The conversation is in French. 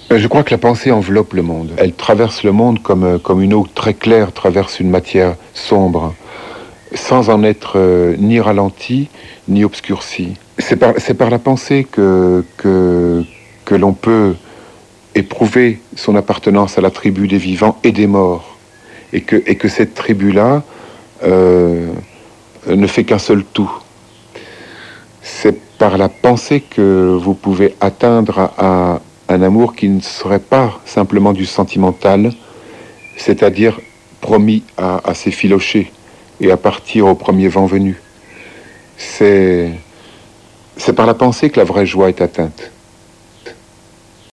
Je crois que la pensée enveloppe le monde. Elle traverse le monde comme une eau très claire traverse une matière sombre, sans en être ni ralentie, ni obscurcie. C'est par la pensée que l'on peut éprouver son appartenance à la tribu des vivants et des morts. Et que cette tribu-là ne fait qu'un seul tout. C'est par la pensée que vous pouvez atteindre à un amour qui ne serait pas simplement du sentimental, c'est-à-dire promis à s'effilocher et à partir au premier vent venu. C'est par la pensée que la vraie joie est atteinte.